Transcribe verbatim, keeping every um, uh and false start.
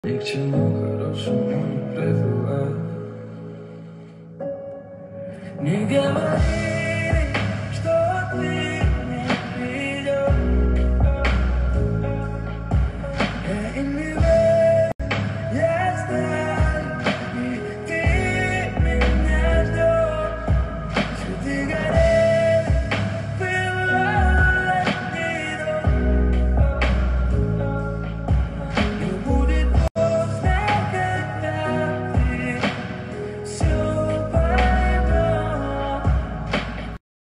Ни к чему хорошему не привела. Не говори.